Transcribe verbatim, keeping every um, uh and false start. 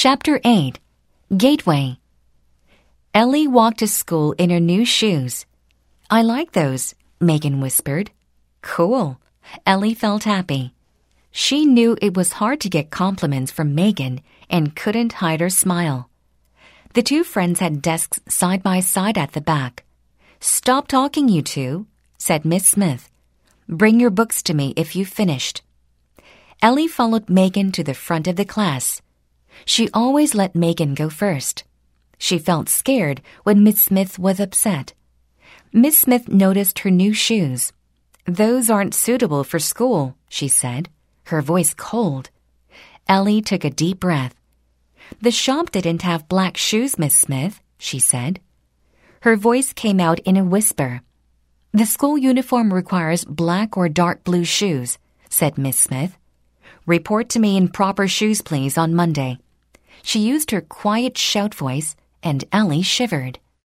Chapter eight. Gateway. Ellie walked to school in her new shoes. "I like those," Megan whispered. "Cool." Ellie felt happy. She knew it was hard to get compliments from Megan and couldn't hide her smile. The two friends had desks side by side at the back. "Stop talking, you two," said Miss Smith. "Bring your books to me if you've finished." Ellie followed Megan to the front of the class. She always let Megan go first. She felt scared when Miss Smith was upset. Miss Smith noticed her new shoes. "Those aren't suitable for school," she said, her voice cold. Ellie took a deep breath. "The shop didn't have black shoes, Miss Smith," she said. Her voice came out in a whisper. "The school uniform requires black or dark blue shoes," said Miss Smith. "Report to me in proper shoes, please, on Monday." She used her quiet shout voice, and Ellie shivered.